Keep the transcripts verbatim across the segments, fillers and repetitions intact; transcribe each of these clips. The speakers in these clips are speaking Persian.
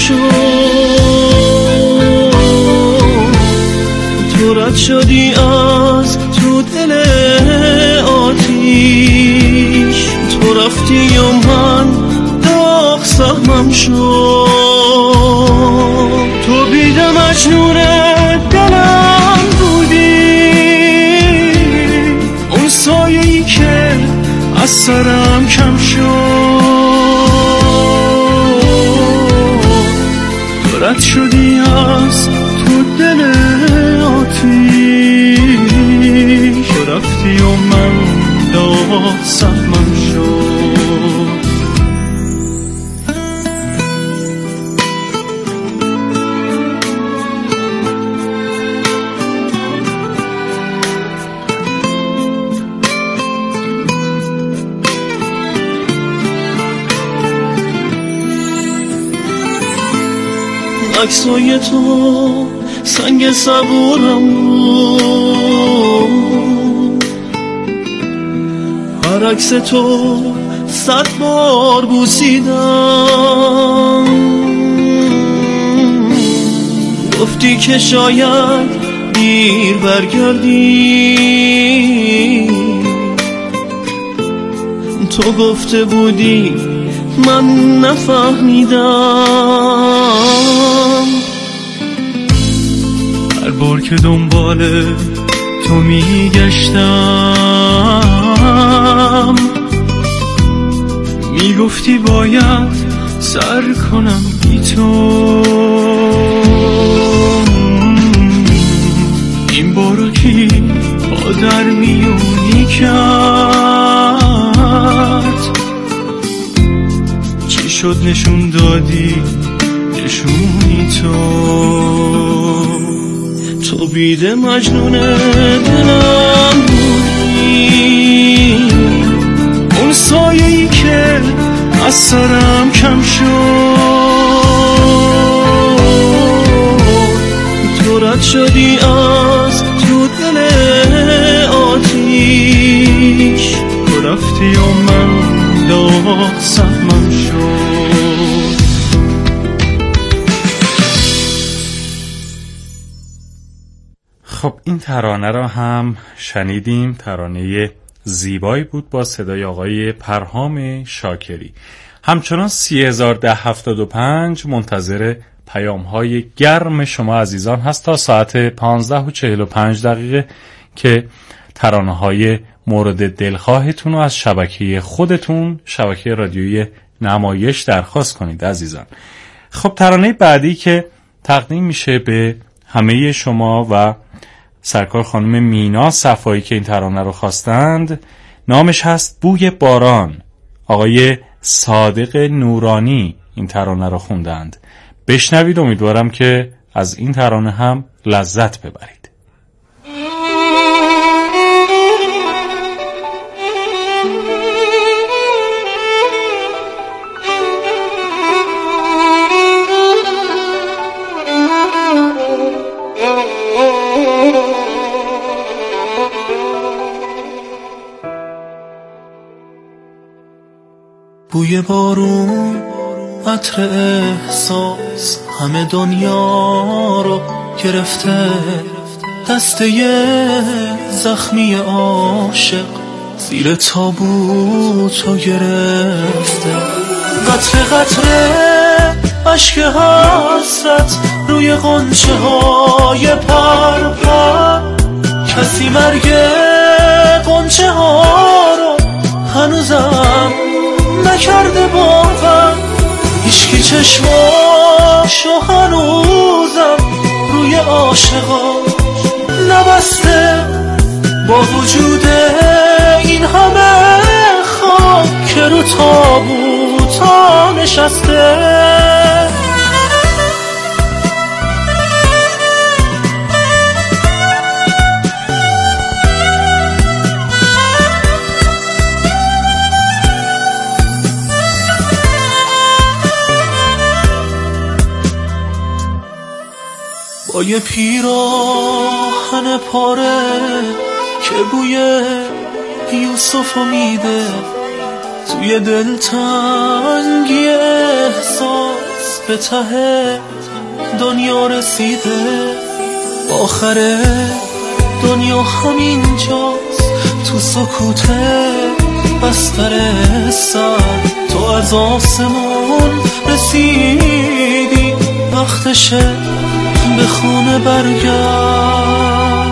شد، تو رد شدی از تو دل آتیش، تو رفتی و من داغ سهمم شد، تو بید مجنون دلم بودی، اون سایه‌ای که از سرم کم شد، تو رد شدی از تو دل آتیش، تو رفتی و من داغ سهمم شد. عکسای تو سنگ صبورم بود، هر عکس تو صد بار بوسیدم، گفتی که شاید دیر برگردی، تو گفته بودی من نفهمیدم، هر بار که دنبال تو میگشتم میگفتی باید سر کنم بی تو، این بارو کی پا در میونی کرد، چی شد نشون دادی نشونی تو، تو بید مجنون دلم بودی، اون سایه‌ای که از سرم کم شد، تو رد شدی از تو دل آتیش، تو رفتی و من داغ سهمم شد. خب این ترانه را هم شنیدیم، ترانه زیبایی بود با صدای آقای پرهام شاکری. همچنان سی هزار ده هفتاد و پنج منتظر پیام های گرم شما عزیزان هست تا ساعت پانزده و چهل و پنج دقیقه که ترانه های مورد دلخواهتون رو از شبکه خودتون، شبکه رادیویی نمایش درخواست کنید عزیزان. خب ترانه بعدی که تقدیم میشه به همه شما و سرکار خانم مینا صفایی که این ترانه رو خواستند، نامش هست بوی باران. آقای صادق نورانی این ترانه رو خوندند. بشنوید، امیدوارم که از این ترانه هم لذت ببرید. بوی بارون، عطر احساس، همه دنیا رو گرفته، دسته زخمی عاشق زیر تابوتو گرفته، قطره قطره اشک حسرت روی غنچه های پر پر، کسی مرگ غنچه ها رو هنوزم نکرده باور، هیچکی چشماشو هنوزم روی عاشقا نبسته، با وجود این همه خاک که رو تابوتا نشسته. با یه پیراهن پاره که بوی یوسفو میده، توی دلتنگی احساس به ته دنیا رسیده، آخر دنیا همین جاست، تو سکوت بستر سر تو از آسمان رسیدی، وقتشه به خونه برگرد.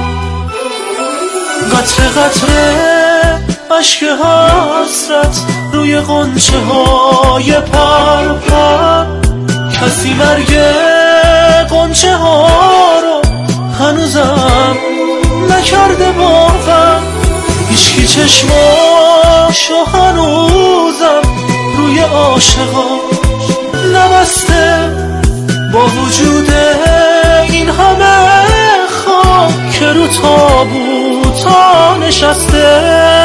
قطره قطره عشق حسرت روی غنچه های پر پر، کسی مرگ غنچه ها رو هنوزم نکرده باور، هیچکی چشماشو هنوزم روی عاشقا نبسته، با وجود این همه خاک که رو تابوتا نشسته.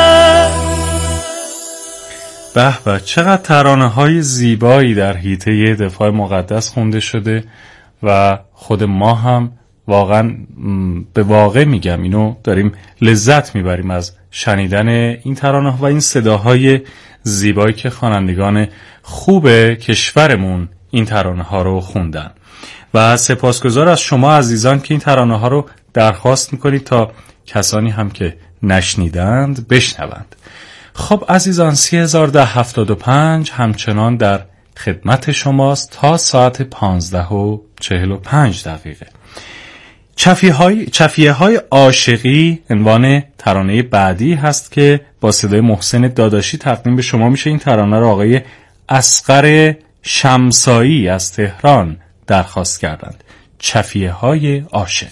به به، چقدر ترانه های زیبایی در حیطه دفاع مقدس خونده شده و خود ما هم واقعا به واقع میگم اینو داریم لذت میبریم از شنیدن این ترانه و این صداهای زیبایی که خوانندگان خوب کشورمون این ترانه ها رو خوندن. و سپاسگزار از شما عزیزان که این ترانه ها رو درخواست میکنید تا کسانی هم که نشنیدند بشنوند. خب عزیزان، سی هزار ده هفتاد و پنج همچنان در خدمت شماست تا ساعت پانزده و چهل و پنج دقیقه. چفیه های, چفیه های عاشقی عنوان ترانه بعدی هست که با صدای محسن داداشی تقدیم به شما میشه. این ترانه را آقای اصغر شمسایی از تهران درخواست کردند. چفیه های عاشقی.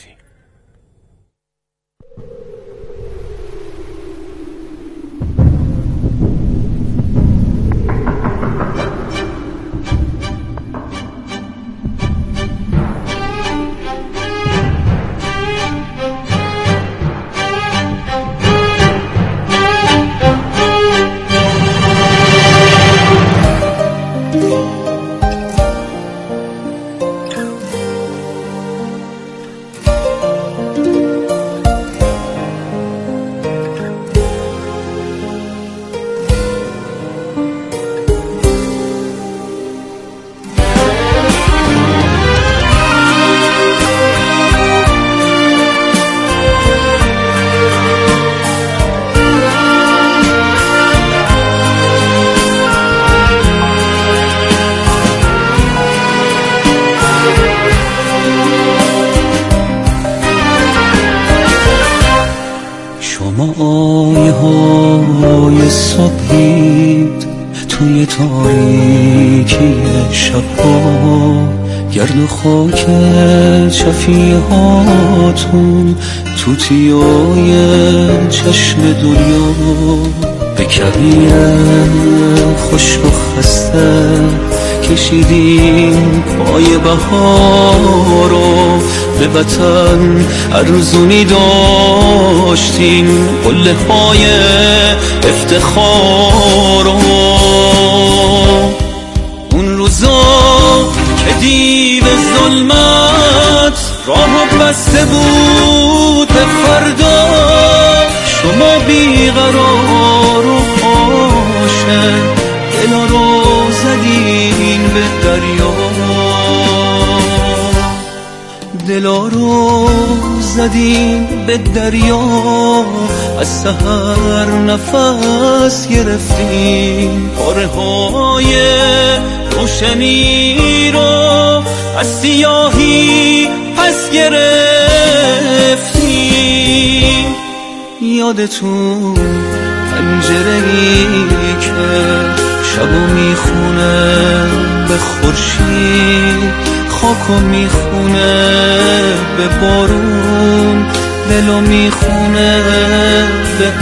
صبحید توی تاریکی شب‌ها، گرد و خاک چفیه هاتون توتیای چشم دنیا، به کبیر خشک و خسته کشیدیم پای بهارو، به وطن ارزونی داشتیم قله های افتخارو. اون روزا که دیو ظلمت راهو بسته بود به فردا، شما بیقرار و عاشق دلا رو زدین به دریا، دلا رو زدین به دریا. از سحر نفس گرفتیم پاره های روشنی رو، از سیاهی پس گرفتیم. یادتون پنجره‌ای که شبو میخونه به خورشید، خاکو میخونه به بارون، دلو میخونه به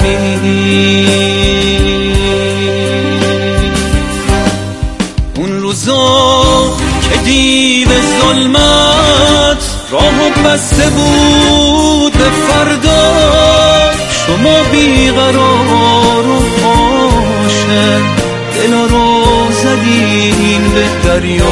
امید. اون روزا که دیو ظلمت راهو بسته بود به فردا، شما بیقرار و عاشق دلا رو زدین به دریا.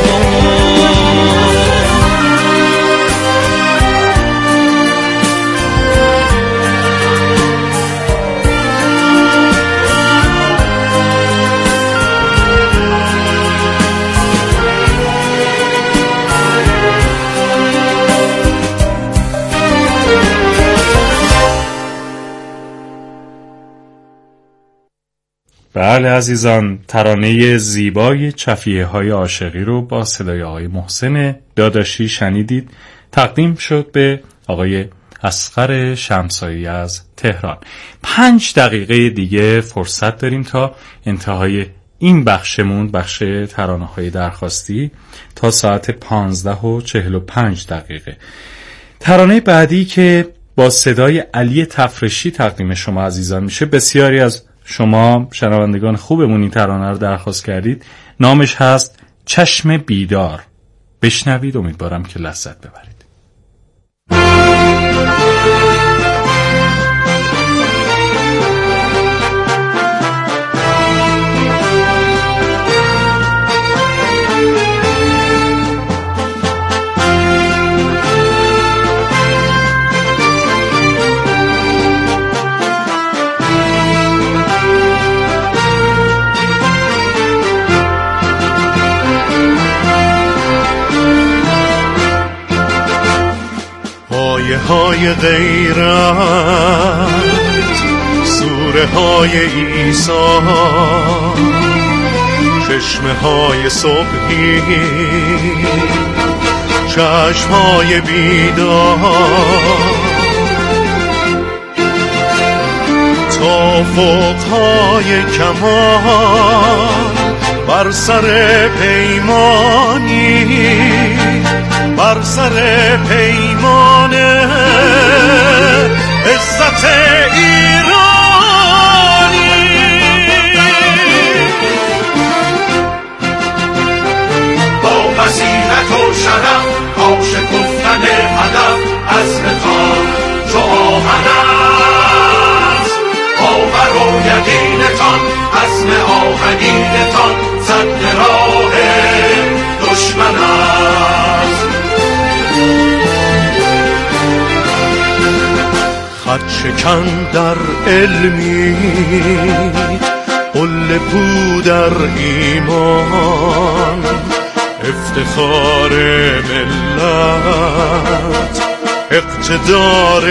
بله عزیزان، ترانه زیبای چفیه های عاشقی رو با صدای آقای محسن داداشی شنیدید. تقدیم شد به آقای اصغر شمسایی از تهران. پنج دقیقه دیگه فرصت داریم تا انتهای این بخشمون، بخش ترانه های درخواستی، تا ساعت پانزده و چهل و پنج دقیقه. ترانه بعدی که با صدای علی تفرشی تقدیم شما عزیزان میشه، بسیاری از شما شنوندگان خوبمون این ترانه رو درخواست کردید. نامش هست چشم بیدار. بشنوید، امیدوارم که لذت ببرید. های غیرت، سوره های عیسی، چشمه های صبحی، چشم های بیدار، تا فوقهای کمال بر سر پیمانی، بر سر پیمان عزت ایرانی. با بصیرت و شرف کاش گفتن هدف عزمتان چو آهن است، باور و یقینتان عزم آهنینتان سد راه دشمن است. خط شکن در علمی، قل پو در ایمان، افتخار ملت اقتدار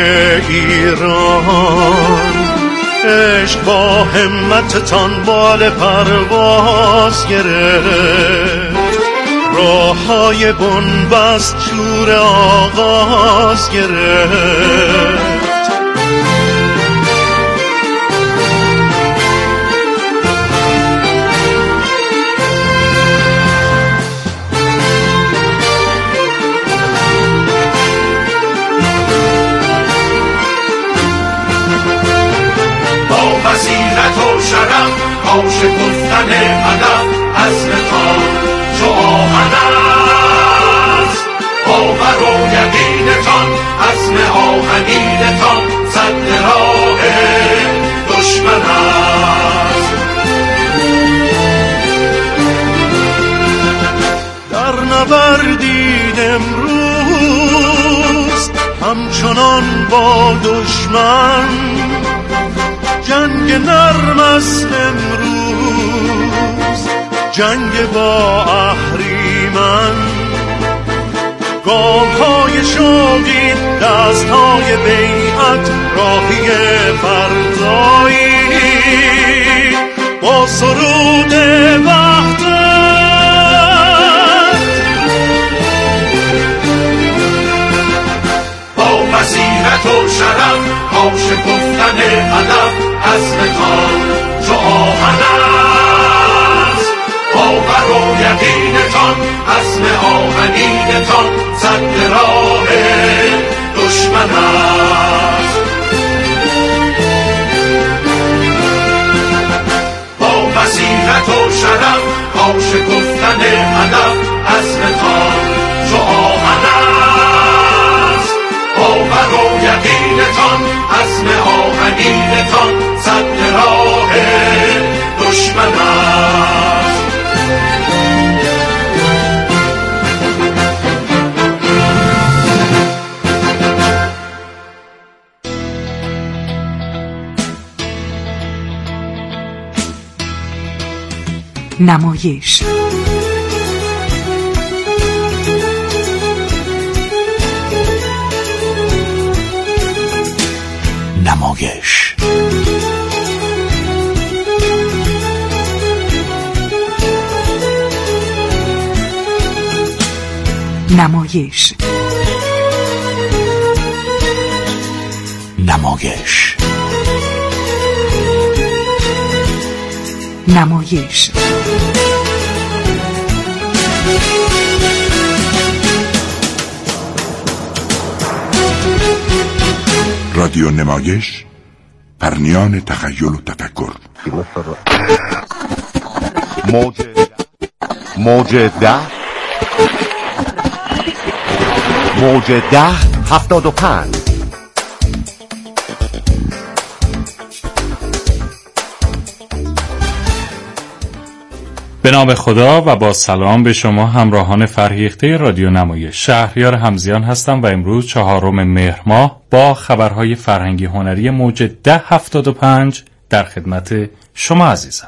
ایران. عشق با همتتان بال پرواز گرفت، راه های بنبست شور آغاز گرفت. شرف کاش گفتن هدف عزمتان چو آهن است، باور و یقینتان عزم آهنینتان سد راه دشمن است. در نبردید امروز همچنان با دشمن، جنگ نرم است امروز، جنگ با اهریمن. گام های شوقی، دست های بیعت، راهی فردایی با سرود وحدت. با بصیرت و شرف کاش گفتن هدف عزمتان چو آهن است، باور و یقینتان عزم آهنینتان سد راه دشمن است. با بصیرت و شرف کاش گفتن هدف عزمتان چو آهن است، باور و یقینتان عزم آهنینتان سد راه دشمن است. نمایش نمایش نمایش نمایش نمایش رادیو نمایش، پرنیان تخیل و تفکر. موج موج ده موج ده هفتاد و پنج. به نام خدا و با سلام به شما همراهان فرهیخته رادیو نمایش. شهریار همزیان هستم و امروز چهارم مهر ماه با خبرهای فرهنگی هنری موج ده هفتاد و پنج در خدمت شما عزیزم.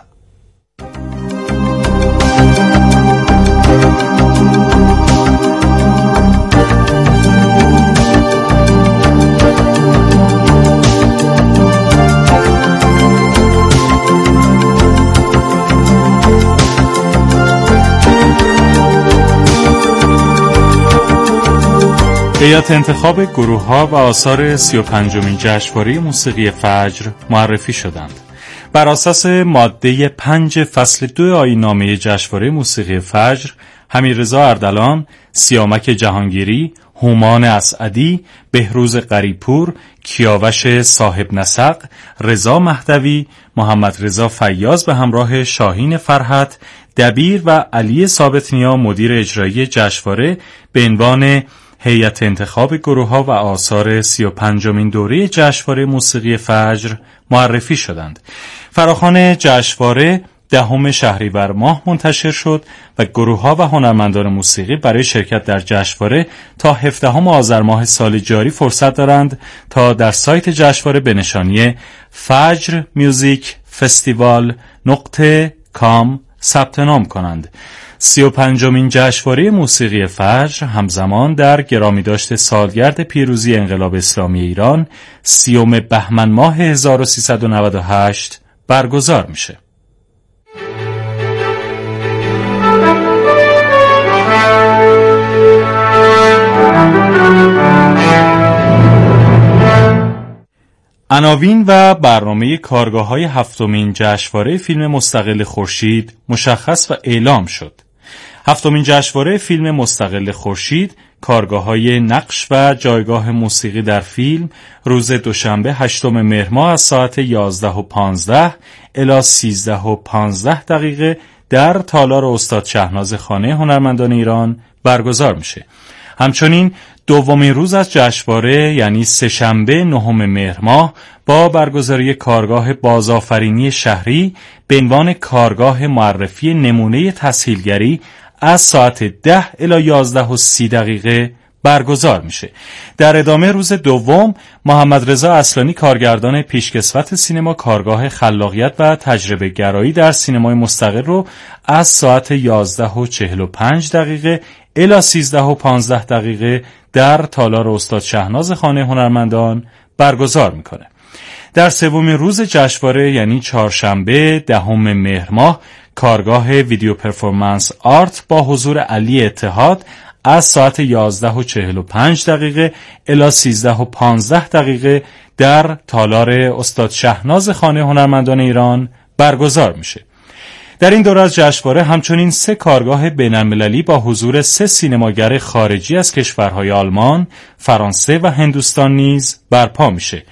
هیئت انتخاب گروه‌ها و آثار سی و پنجمین جشنواره موسیقی فجر معرفی شدند. بر اساس ماده پنج فصل دو آیین‌نامه جشنواره موسیقی فجر، حمیدرضا اردلان، سیامک جهانگیری، هومان اسعدی، بهروز غریب‌پور، کیاوش صاحب نسق، رضا مهدوی، محمد رضا فیاض به همراه شاهین فرحت، دبیر و علی ثابت‌نیا مدیر اجرایی جشنواره به عنوان هیئت انتخاب گروه‌ها و آثار سی و پنجمین دوره جشنواره موسیقی فجر معرفی شدند. فراخوان جشنواره دهم شهریور ماه منتشر شد و گروه‌ها و هنرمندان موسیقی برای شرکت در جشنواره تا هفدهم آذر ماه سال جاری فرصت دارند تا در سایت جشنواره به نشانی فجر میوزیک فستیوال نقطه کام ثبت نام کنند. سی و پنجمین جشنواره موسیقی فجر همزمان در گرامی داشت سالگرد پیروزی انقلاب اسلامی ایران سیوم بهمن ماه هزار و سیصد و نود و هشت برگزار میشه. عناوین و برنامه کارگاه‌های هفتمین جشنواره فیلم مستقل خورشید مشخص و اعلام شد. هفتمین جشنواره فیلم مستقل خورشید کارگاه‌های نقش و جایگاه موسیقی در فیلم روز دوشنبه هشتم مهر ماه از ساعت یازده و پانزده الی سیزده و پانزده دقیقه در تالار استاد شهناز خانه هنرمندان ایران برگزار میشه. همچنین دومین روز از جشنواره یعنی سه‌شنبه نهم مهر ماه با برگزاری کارگاه بازآفرینی شهری به عنوان کارگاه معرفی نمونه تسهیلگری از ساعت ده الی یازده و سی دقیقه برگزار میشه. در ادامه روز دوم محمد رضا اصلانی کارگردان پیشکسوت سینما کارگاه خلاقیت و تجربه گرایی در سینمای مستقل رو از ساعت یازده و چهل و پنج دقیقه الی سیزده و پانزده دقیقه در تالار استاد شهناز خانه هنرمندان برگزار میکنه. در سومین روز جشنواره یعنی چهارشنبه دهم مهر ماه کارگاه ویدیو پرفورمنس آرت با حضور علی اتحاد از ساعت یازده و چهل و پنج دقیقه الی سیزده و پانزده دقیقه در تالار استاد شهناز خانه هنرمندان ایران برگزار میشه. در این دوره از جشنواره همچنین سه کارگاه بین‌المللی با حضور سه سینماگر خارجی از کشورهای آلمان، فرانسه و هندوستان نیز برپا میشه.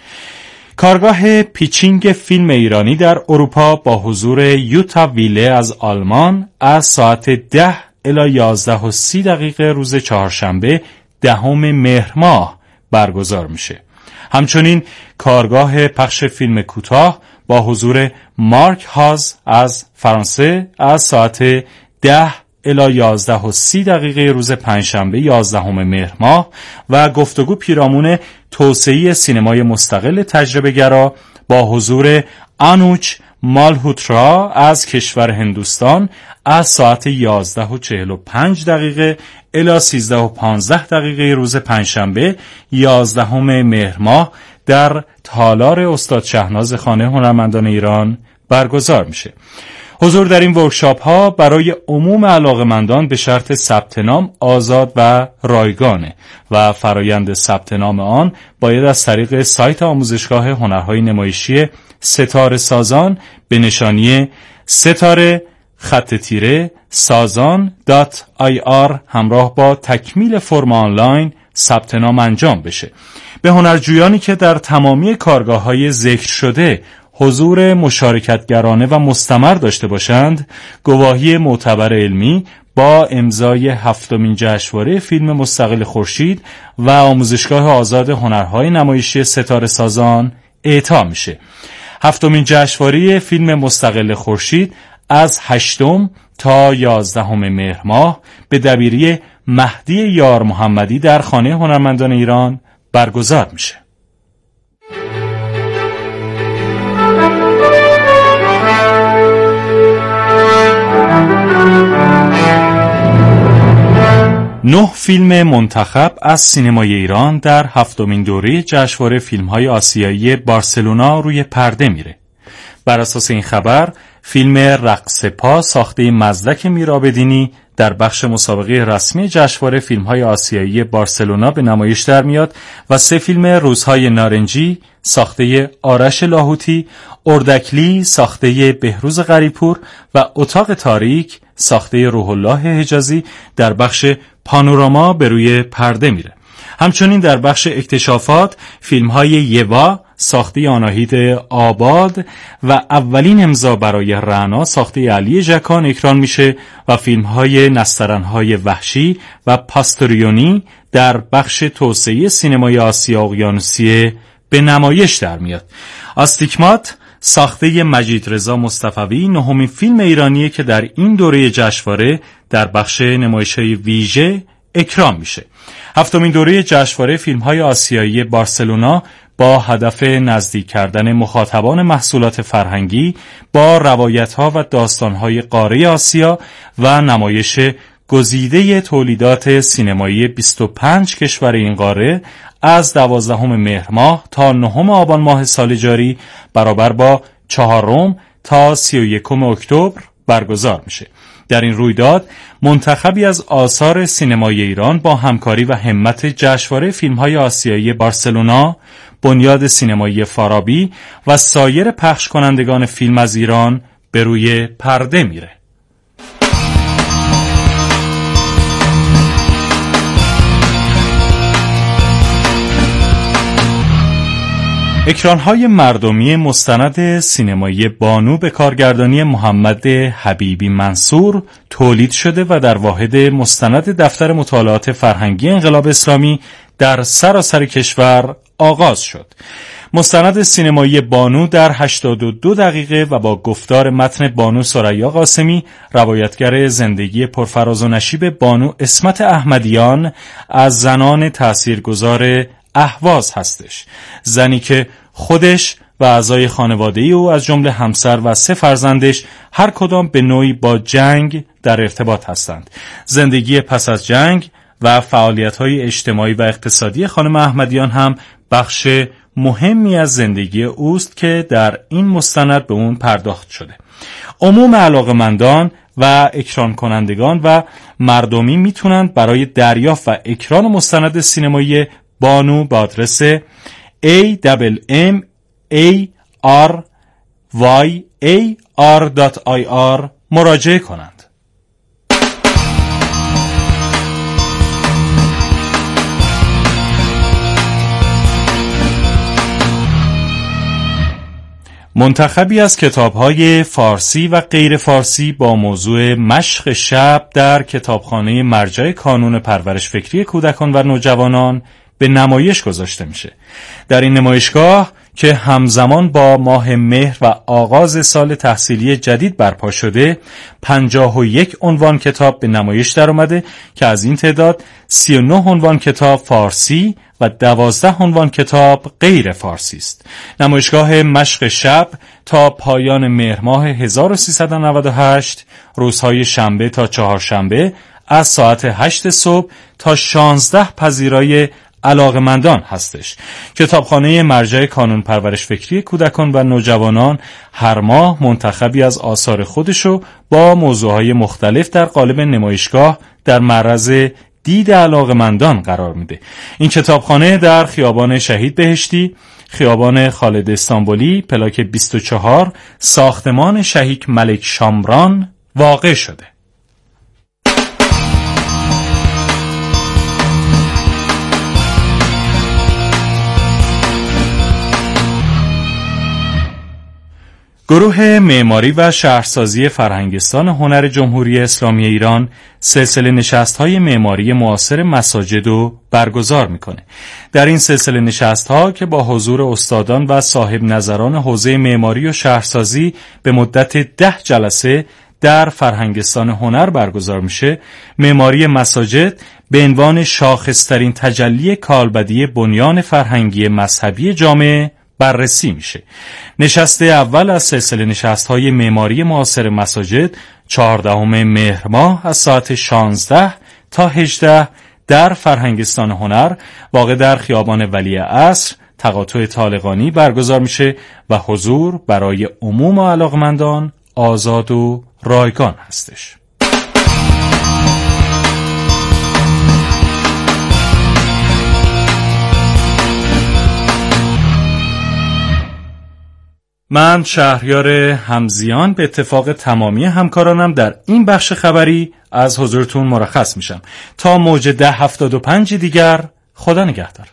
کارگاه پیچینگ فیلم ایرانی در اروپا با حضور یوتا ویله از آلمان از ساعت ده الی یازده و سی دقیقه روز چهارشنبه دهم مهر ماه برگزار میشه. همچنین کارگاه پخش فیلم کوتاه با حضور مارک هاز از فرانسه از ساعت ده الی یازده و سی دقیقه روز پنجشنبه یازدهم مهر ماه و گفتگو پیرامون توسعه سینمای مستقل تجربه گرا با حضور آنوچ مالهوترا از کشور هندوستان از ساعت یازده و چهل و پنج دقیقه الی سیزده و پانزده دقیقه روز پنجشنبه یازدهم مهر ماه در تالار استاد شهناز خانه هنرمندان ایران برگزار میشه. حضور در این ورکشاپ ها برای عموم علاقمندان به شرط ثبت نام آزاد و رایگانه و فرایند ثبت نام آن باید از طریق سایت آموزشگاه هنرهای نمایشی ستاره سازان به نشانی ستاره خط تیره سازان دات آی آر همراه با تکمیل فرم آنلاین ثبت نام انجام بشه. به هنرجویانی که در تمامی کارگاه‌های ذکر شده حضور مشارکتگرانه و مستمر داشته باشند، گواهی معتبر علمی با امضای هفتمین جشنواره فیلم مستقل خورشید و آموزشگاه آزاد هنرهای نمایشی ستاره سازان اعطا میشه. هفتمین جشنواره فیلم مستقل خورشید از هشتم تا یازدهم مهر ماه به دبیری مهدی یار محمدی در خانه هنرمندان ایران برگزار میشه. نه فیلم منتخب از سینمای ایران در هفتمین دوره جشنواره فیلم‌های آسیایی بارسلونا روی پرده میره. بر اساس این خبر، فیلم رقص پا ساخته مزدک میرآبدینی در بخش مسابقه رسمی جشنواره فیلم‌های آسیایی بارسلونا به نمایش در میاد و سه فیلم روزهای نارنجی ساخته آرش لاهوتی، اردکلی ساخته بهروز غریب‌پور و اتاق تاریک ساخته روح الله حجازی در بخش پانوراما به روی پرده میره. همچنین در بخش اکتشافات فیلم‌های یوا ساخته آناهیت آباد و اولین امضا برای رعنا ساخته علی ژکان اکران میشه و فیلم‌های نسترن‌های وحشی و پاستوریونی در بخش توسعه سینمای آسیا اقیانوسیه به نمایش در میاد. آستیگمات ساخته مجید رضا مصطفوی نهمین فیلم ایرانیه که در این دوره جشنواره در بخش نمایش‌های ویژه اکرام میشه. هفتمین دوره جشنواره فیلم‌های آسیایی بارسلونا با هدف نزدیک کردن مخاطبان محصولات فرهنگی با روایت‌ها و داستان‌های قاره آسیا و نمایش گزیده تولیدات سینمایی بیست و پنج کشور این قاره از دوازدهم مهر ماه تا نهم آبان ماه سال جاری برابر با چهارم تا سی و یکم اکتبر برگزار میشه. در این رویداد منتخبی از آثار سینمای ایران با همکاری و همت جشنواره فیلم‌های آسیایی بارسلونا، بنیاد سینمایی فارابی و سایر پخش کنندگان فیلم از ایران به روی پرده میره. اکران‌های مردمی مستند سینمایی بانو به کارگردانی محمد حبیبی منصور تولید شده و در واحد مستند دفتر مطالعات فرهنگی انقلاب اسلامی در سراسر کشور آغاز شد. مستند سینمایی بانو در هشتاد و دو دقیقه و با گفتار متن بانو ثریا قاسمی، روایتگر زندگی پرفراز و نشیب بانو عصمت احمدیان از زنان تاثیرگذار اهواز هستش. زنی که خودش و اعضای خانواده او از جمله همسر و سه فرزندش هر کدام به نوعی با جنگ در ارتباط هستند. زندگی پس از جنگ و فعالیت‌های اجتماعی و اقتصادی خانم احمدیان هم بخش مهمی از زندگی اوست که در این مستند به اون پرداخت شده. عموم علاقه‌مندان و اکران کنندگان و مردمی میتونند برای دریافت و اکران مستند سینمایی بانو با آدرس ای ام ام ای آر وای ای آر دات آی آر مراجعه کنند. منتخبی از کتاب‌های فارسی و غیر فارسی با موضوع مشق شب در کتابخانه مرجع کانون پرورش فکری کودکان و نوجوانان به نمایش گذاشته میشه. در این نمایشگاه که همزمان با ماه مهر و آغاز سال تحصیلی جدید برپا شده، پنجاه و یک عنوان کتاب به نمایش در اومده که از این تعداد سی و نه عنوان کتاب فارسی و دوازده عنوان کتاب غیر فارسی است. نمایشگاه مشق شب تا پایان مهر ماه هزار و سیصد و نود و هشت، روزهای شنبه تا چهارشنبه از ساعت هشت صبح تا شانزده پذیرای علاقه‌مندان هستش. کتابخانه مرجع کانون پرورش فکری کودکان و نوجوانان هر ماه منتخبی از آثار خودشو با موضوعهای مختلف در قالب نمایشگاه در معرض دید علاقه‌مندان قرار میده. این کتابخانه در خیابان شهید بهشتی، خیابان خالد استانبولی، پلاک بیست و چهار، ساختمان شهید ملک شامران واقع شده. گروه معماری و شهرسازی فرهنگستان هنر جمهوری اسلامی ایران سلسله نشست‌های معماری معاصر مساجد رو برگزار میکنه. در این سلسله نشست‌ها که با حضور استادان و صاحب نظران حوزه معماری و شهرسازی به مدت ده جلسه در فرهنگستان هنر برگزار میشه، معماری مساجد به عنوان شاخص‌ترین تجلی کالبدی بنیان فرهنگی مذهبی جامعه بررسی میشه. نشست اول از سلسله نشست‌های معماری معاصر مساجد چهاردهم مهر ماه از ساعت شانزده تا هجده در فرهنگستان هنر واقع در خیابان ولی عصر تقاطع طالقانی برگزار میشه و حضور برای عموم علاقمندان آزاد و رایگان هستش. من شهریار همزیان به اتفاق تمامی همکارانم در این بخش خبری از حضورتون مرخص میشم. تا موج ده هفتاد و پنج دیگر، خدا نگهدار.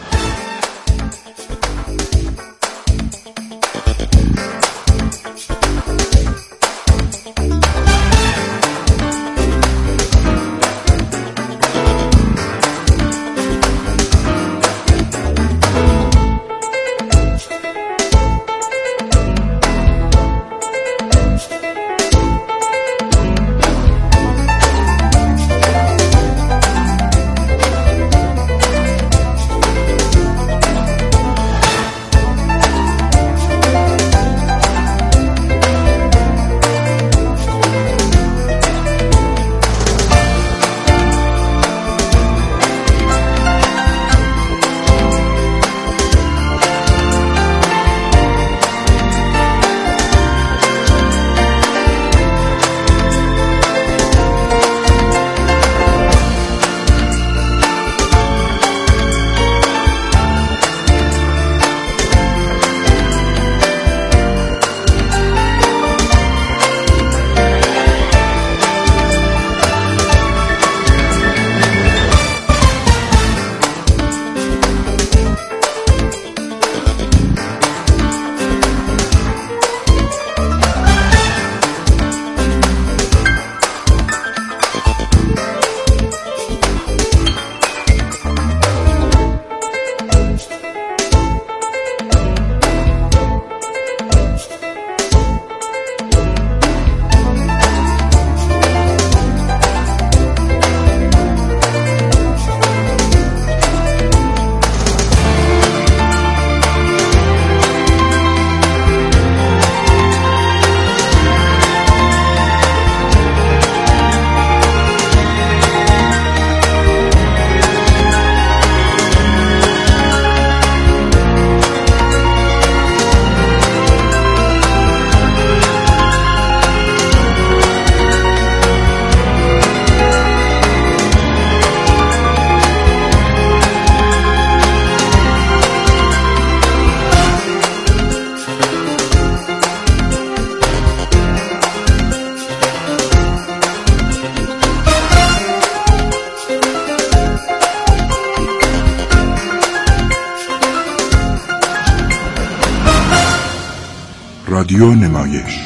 رادیو نمایش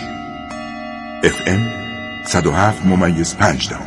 اف ام صد و هفت ممیز پنج دهم.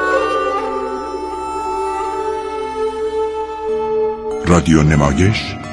رادیو نمایش